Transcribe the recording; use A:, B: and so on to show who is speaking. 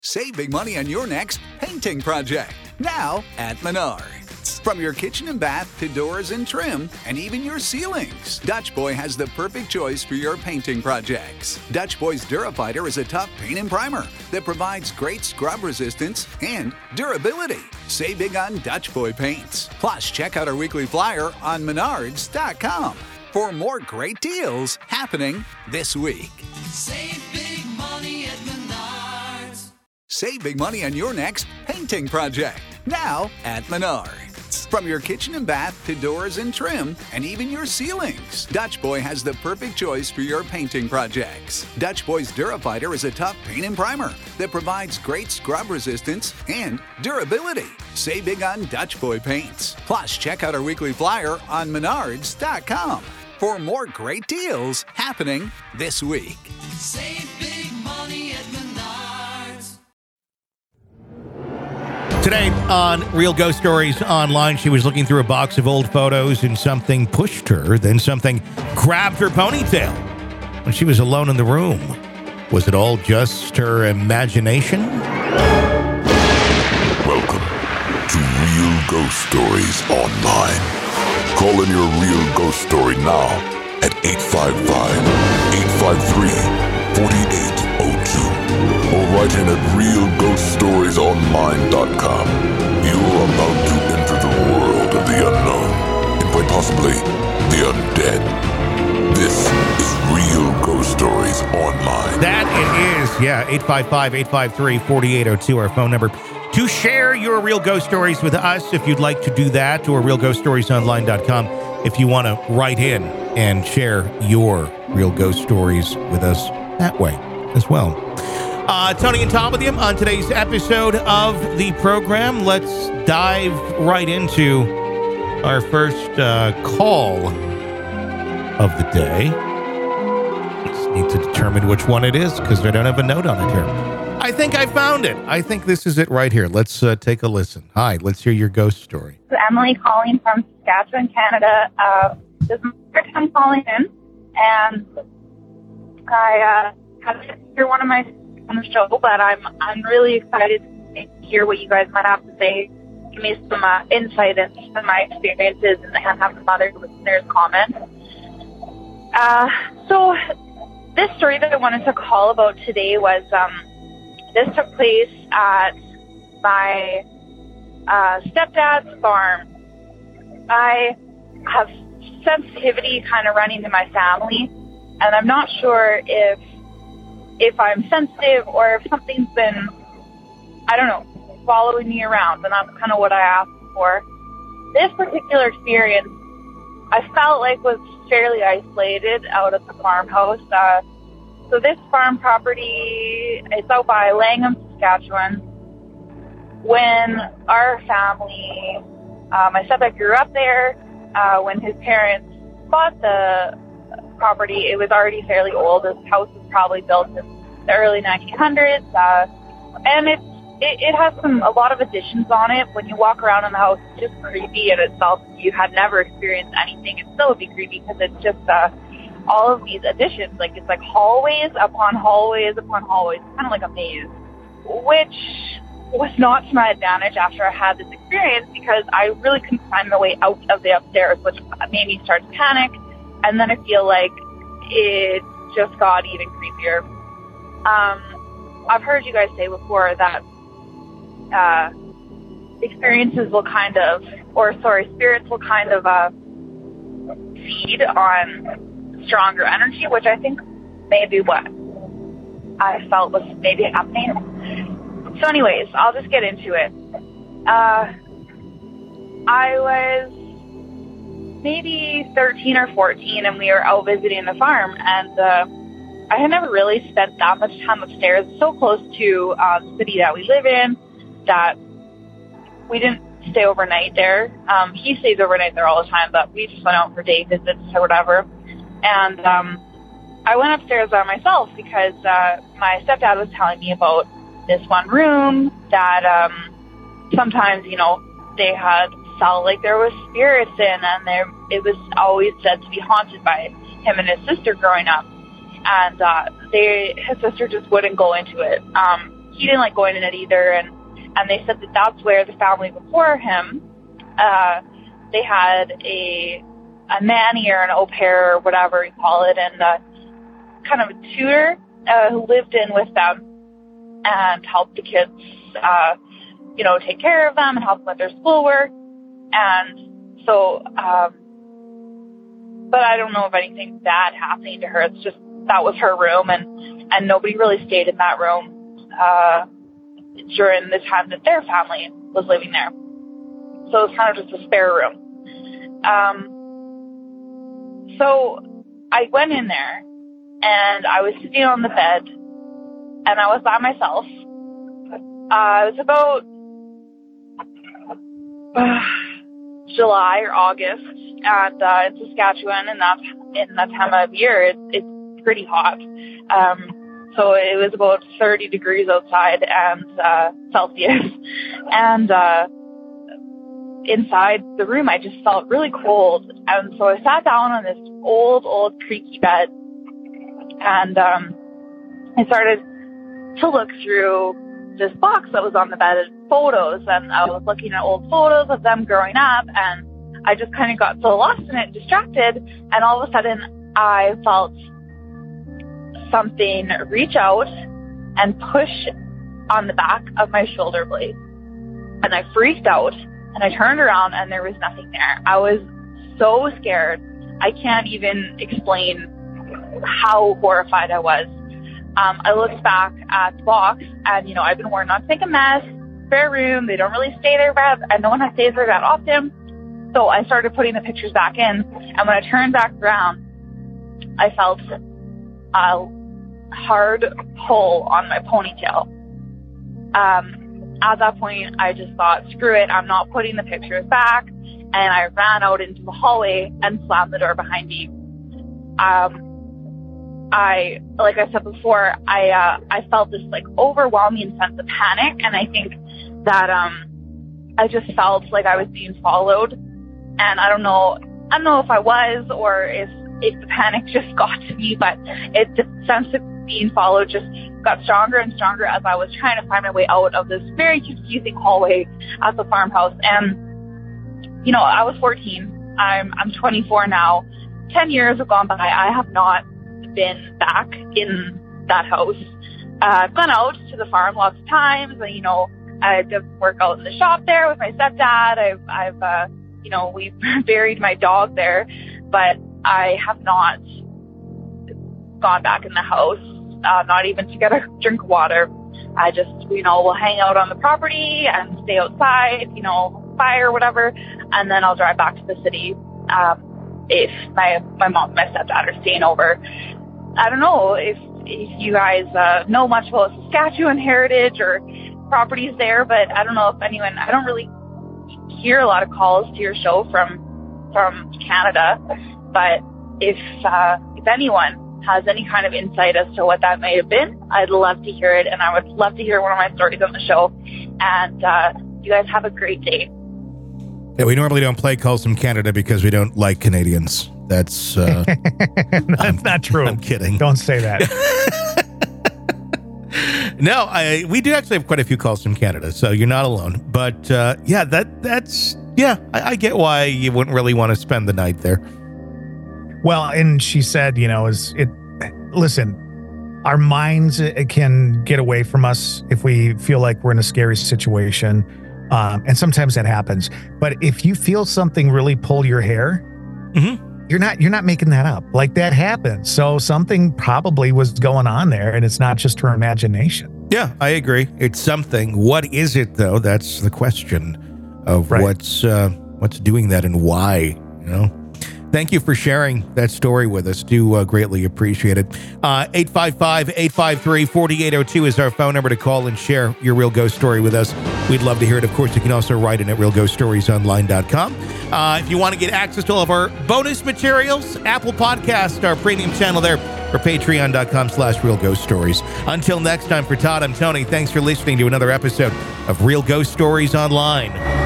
A: Save big money on your next painting project, now at Menards. From your kitchen and bath to doors and trim, and even your ceilings, Dutch Boy has the perfect choice for your painting projects. Dutch Boy's Durafighter is a tough paint and primer that provides great scrub resistance and durability. Save big on Dutch Boy paints. Plus, check out our weekly flyer on Menards.com for more great deals happening this week.
B: Save big money at Menards.
A: Save big money on your next painting project, now at Menards. From your kitchen and bath to doors and trim, and even your ceilings, Dutch Boy has the perfect choice for your painting projects. Dutch Boy's Durafighter is a tough paint and primer that provides great scrub resistance and durability. Save big on Dutch Boy paints. Plus, check out our weekly flyer on Menards.com for more great deals happening this week.
B: Save big money at Menards.
C: Today on Real Ghost Stories Online, she was looking through a box of old photos and something pushed her, then something grabbed her ponytail when she was alone in the room. Was it all just her imagination?
D: Welcome to Real Ghost Stories Online. Call in your real ghost story now at 855-853-4802 or write in at realghoststoriesonline.com. You're about to enter the world of the unknown and quite possibly the undead. This is Real Ghost Stories Online.
C: That it is. Yeah, 855-853-4802, our phone number. To share your real ghost stories with us, if you'd like to do that, or realghoststoriesonline.com if you want to write in and share your real ghost stories with us that way as well. Tony and Tom with you on today's episode of the program. Let's dive right into our first call of the day. Just need to determine which one it is because I don't have a note on it here. I think I found it. I think this is it right here. Let's take a listen. Hi, let's hear your ghost story.
E: This is Emily calling from Saskatchewan, Canada. This is my first time calling in, and I had to hear one of my on the show, but I'm really excited to hear what you guys might have to say. Give me some insight into my experiences and have some other listeners comment. So this story that I wanted to call about today was this took place at my stepdad's farm. I have sensitivity kind of running in my family, and I'm not sure if I'm sensitive or if something's been, I don't know, following me around, and that's kind of what I asked for. This particular experience, I felt like was fairly isolated out at the farmhouse. So this farm property is out by Langham, Saskatchewan. When our family, my stepdad grew up there, when his parents bought the property, it was already fairly old. This house was probably built in the early 1900s, and it has a lot of additions on it. When you walk around in the house, it's just creepy in itself. If you had never experienced anything, it still would be creepy because it's just all of these additions. Like, it's like hallways upon hallways upon hallways, kind of like a maze, which was not to my advantage after I had this experience because I really couldn't find my way out of the upstairs, which made me start to panic. And then I feel like it just got even creepier. I've heard you guys say before that experiences will kind of, spirits will kind of feed on stronger energy, which I think may be what I felt was maybe happening. So anyways, I'll just get into it. I was maybe 13 or 14, and we were out visiting the farm, and I had never really spent that much time upstairs. It's so close to the city that we live in that we didn't stay overnight there. He stays overnight there all the time, but we just went out for day visits or whatever. And I went upstairs by myself because my stepdad was telling me about this one room that sometimes, they had felt like there was spirits in, and it was always said to be haunted by him and his sister growing up. And his sister just wouldn't go into it. he didn't like going in it either. And they said that that's where the family before him, they had a nanny or an au pair or whatever you call it, and kind of a tutor who lived in with them and helped the kids, take care of them and help them with their schoolwork. And so, but I don't know of anything bad happening to her. It's just that was her room, and nobody really stayed in that room during the time that their family was living there. So it was kind of just a spare room. So I went in there, and I was sitting on the bed, and I was by myself. It was about July or August, and in Saskatchewan, and that's in that time of year, it's pretty hot. So it was about 30 degrees outside and Celsius, and inside the room I just felt really cold, and so I sat down on this old creaky bed, and I started to look through this box that was on the bed, photos, and I was looking at old photos of them growing up, and I just kind of got so lost in it, distracted, and all of a sudden I felt something reach out and push on the back of my shoulder blade, and I freaked out, and I turned around, and there was nothing there. I was so scared. I can't even explain how horrified I was. I looked back at the box, and, I've been warned not to make a mess. Spare room, they don't really stay there, and no one stays there that often. So I started putting the pictures back in, and when I turned back around, I felt a hard pull on my ponytail. At that point, I just thought, screw it, I'm not putting the pictures back, and I ran out into the hallway and slammed the door behind me. Like I said before, I felt this like overwhelming sense of panic, and I think that I just felt like I was being followed, and I don't know if I was, or if the panic just got to me, but the sense of being followed just got stronger and stronger as I was trying to find my way out of this very confusing hallway at the farmhouse. And I was 14. I'm 24 now. 10 years have gone by. I have not been back in that house. I've gone out to the farm lots of times, and I did work out in the shop there with my stepdad. I've we've buried my dog there, but I have not gone back in the house, not even to get a drink of water. I just, we'll hang out on the property and stay outside, fire or whatever, and then I'll drive back to the city if my mom and my stepdad are staying over. I don't know if you guys know much about Saskatchewan heritage or properties there, but I don't know if anyone, I don't really hear a lot of calls to your show from Canada, but if anyone has any kind of insight as to what that may have been, I'd love to hear it, and I would love to hear one of my stories on the show. And you guys have a great day.
C: Yeah, we normally don't play calls from Canada because we don't like Canadians. That's
F: that's not true.
C: I'm kidding.
F: Don't say that.
C: No, we do actually have quite a few calls from Canada, so you're not alone. But yeah, that's I get why you wouldn't really want to spend the night there.
F: Well, and she said, listen, our minds can get away from us if we feel like we're in a scary situation. And sometimes that happens. But if you feel something really pull your hair, you're not making that up. Like, that happens. So something probably was going on there, and it's not just her imagination.
C: Yeah, I agree. It's something. What is it, though? That's the question of
F: right.
C: What's doing that and why, Thank you for sharing that story with us. Do greatly appreciate it. 855-853-4802 is our phone number to call and share your real ghost story with us. We'd love to hear it. Of course, you can also write in at realghoststoriesonline.com. If you want to get access to all of our bonus materials, Apple Podcast, our premium channel there, or patreon.com/realghoststories. Until next time, for Todd, I'm Tony. Thanks for listening to another episode of Real Ghost Stories Online.